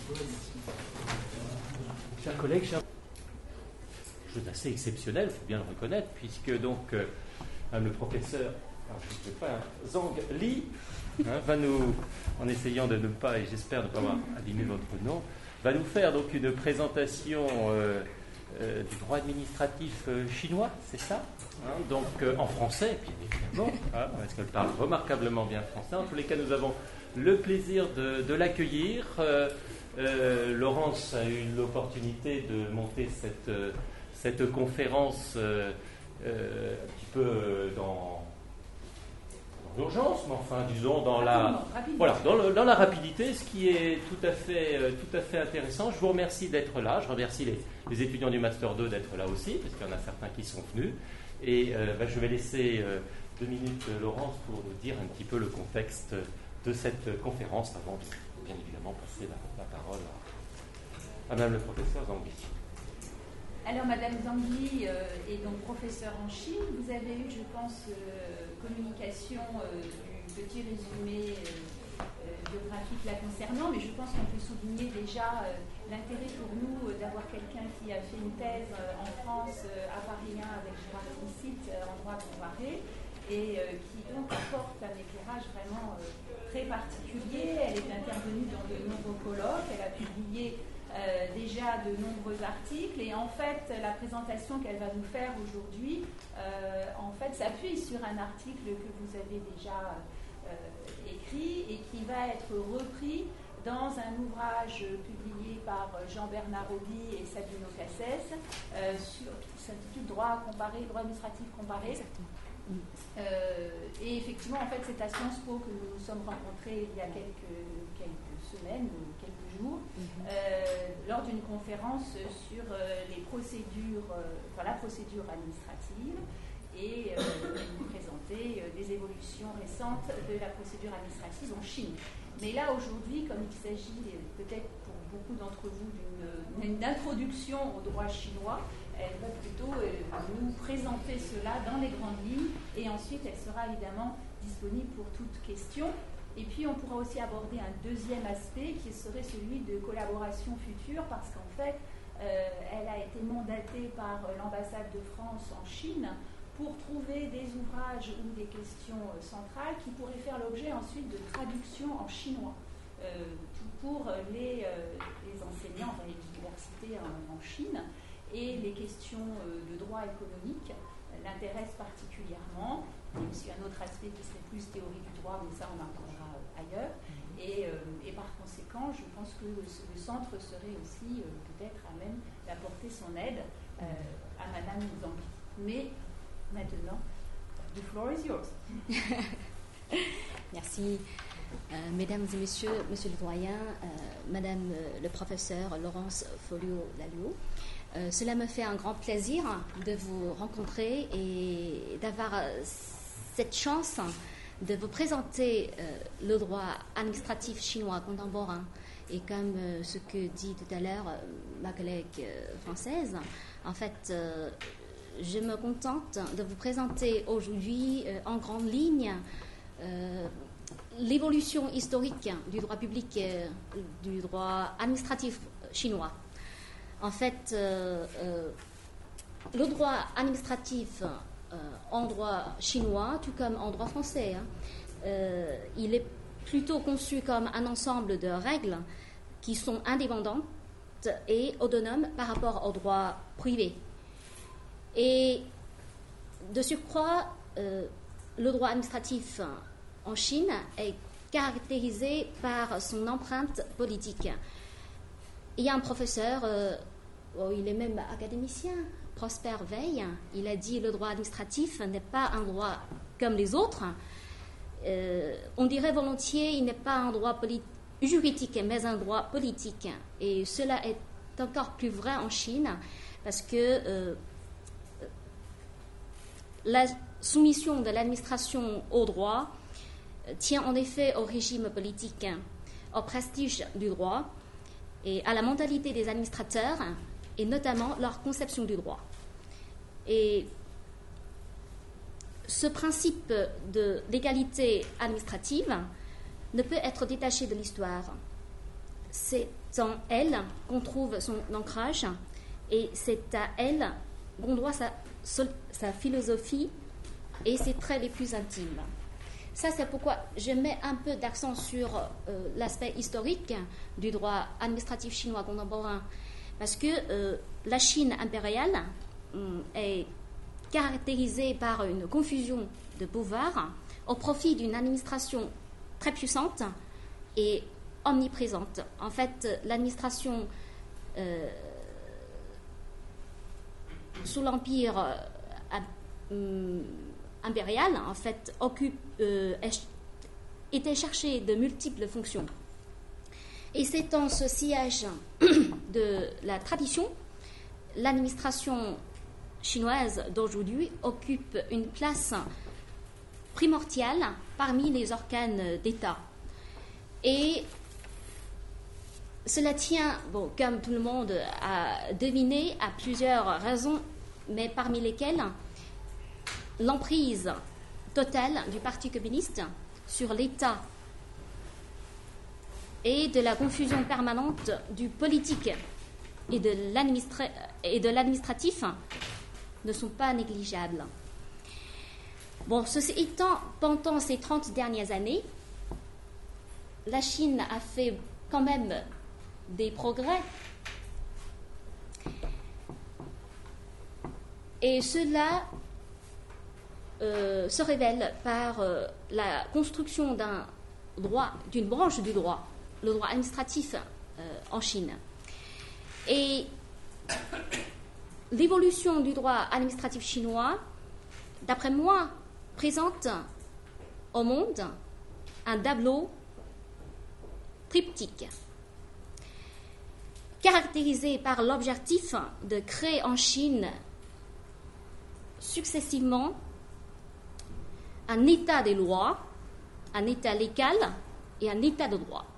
Chers collègues, chose assez exceptionnelle, il faut bien le reconnaître, puisque donc le professeur, alors je ne sais pas, Zhang Li, va nous, en essayant de ne pas, et j'espère ne pas avoir abîmé votre nom, va nous faire donc une présentation du droit administratif chinois, c'est ça, donc en français, bien évidemment, parce qu'elle parle remarquablement bien français. En tous les cas, nous avons le plaisir de l'accueillir. Laurence a eu l'opportunité de monter cette conférence un petit peu dans l'urgence, mais enfin, disons, dans la rapidité, ce qui est tout à fait intéressant. Je vous remercie d'être là. Je remercie les étudiants du Master 2 d'être là aussi, parce qu'il y en a certains qui sont venus. Et je vais laisser 2 minutes, Laurence, pour nous dire un petit peu le contexte de cette conférence, avant de bien évidemment passer la parole à Madame le professeur Zhang Li. Alors, Madame Zhang Li est donc professeure en Chine. Vous avez eu, je pense, communication du petit résumé biographique la concernant, mais je pense qu'on peut souligner déjà l'intérêt pour nous d'avoir quelqu'un qui a fait une thèse en France à Paris 1 avec Gérard Licite en droit comparé et qui donc apporte un éclairage vraiment très particulier. Elle est intervenue dans de nombreux colloques, elle a publié déjà de nombreux articles et en fait la présentation qu'elle va nous faire aujourd'hui s'appuie sur un article que vous avez déjà écrit et qui va être repris dans un ouvrage publié par Jean-Bernard Audy et Sabino Cassès qui s'intitule Droit administratif comparé. Et effectivement, en fait, c'est à Sciences Po que nous nous sommes rencontrés il y a quelques semaines ou quelques jours, lors d'une conférence sur la procédure administrative et nous présenter des évolutions récentes de la procédure administrative en Chine. Mais là, aujourd'hui, comme il s'agit peut-être pour beaucoup d'entre vous d'une introduction au droit chinois, elle va plutôt nous présenter cela dans les grandes lignes et ensuite elle sera évidemment disponible pour toute question. Et puis on pourra aussi aborder un deuxième aspect qui serait celui de collaboration future parce qu'en fait elle a été mandatée par l'ambassade de France en Chine pour trouver des ouvrages ou des questions centrales qui pourraient faire l'objet ensuite de traduction en chinois pour les enseignants dans les universités en Chine. Et les questions de droit économique l'intéressent particulièrement. Il y a aussi un autre aspect qui serait plus théorie du droit, mais ça on en parlera ailleurs. Et par conséquent, je pense que le centre serait aussi peut-être à même d'apporter son aide à Madame Zhang Li. Mais maintenant, the floor is yours. Merci. Mesdames et messieurs, monsieur le doyen, Madame le professeur Laurence Folliot-Lalliot, cela me fait un grand plaisir de vous rencontrer et d'avoir cette chance de vous présenter le droit administratif chinois contemporain. Et comme ce que dit tout à l'heure ma collègue française, en fait, je me contente de vous présenter aujourd'hui en grande ligne l'évolution historique du droit public et du droit administratif chinois. En fait, le droit administratif en droit chinois, tout comme en droit français, il est plutôt conçu comme un ensemble de règles qui sont indépendantes et autonomes par rapport au droit privé. Et de surcroît, le droit administratif en Chine est caractérisé par son empreinte politique. Il y a un professeur, il est même académicien, Prosper Veil, il a dit le droit administratif n'est pas un droit comme les autres. On dirait volontiers il n'est pas un droit juridique, mais un droit politique. Et cela est encore plus vrai en Chine parce que la soumission de l'administration au droit tient en effet au régime politique, au prestige du droit et à la mentalité des administrateurs et notamment leur conception du droit. Et ce principe de l'égalité administrative ne peut être détaché de l'histoire. C'est en elle qu'on trouve son ancrage et c'est à elle qu'on doit sa philosophie et ses traits les plus intimes. Ça, c'est pourquoi je mets un peu d'accent sur l'aspect historique du droit administratif chinois contemporain, parce que la Chine impériale est caractérisée par une confusion de pouvoirs au profit d'une administration très puissante et omniprésente. En fait, l'administration sous l'Empire impérial, en fait, était cherchée de multiples fonctions. Et c'est en ce sillage de la tradition, l'administration chinoise d'aujourd'hui occupe une place primordiale parmi les organes d'État. Et cela tient, bon, comme tout le monde a deviné, à plusieurs raisons, mais parmi lesquelles l'emprise totale du Parti communiste sur l'État et de la confusion permanente du politique et de l'administratif ne sont pas négligeables. Bon, ceci étant, pendant ces 30 dernières années, la Chine a fait quand même des progrès. Et cela se révèle par la construction d'une branche du droit, le droit administratif en Chine. Et l'évolution du droit administratif chinois, d'après moi, présente au monde un tableau triptyque, caractérisé par l'objectif de créer en Chine successivement un état des lois, un état légal et un état de droit.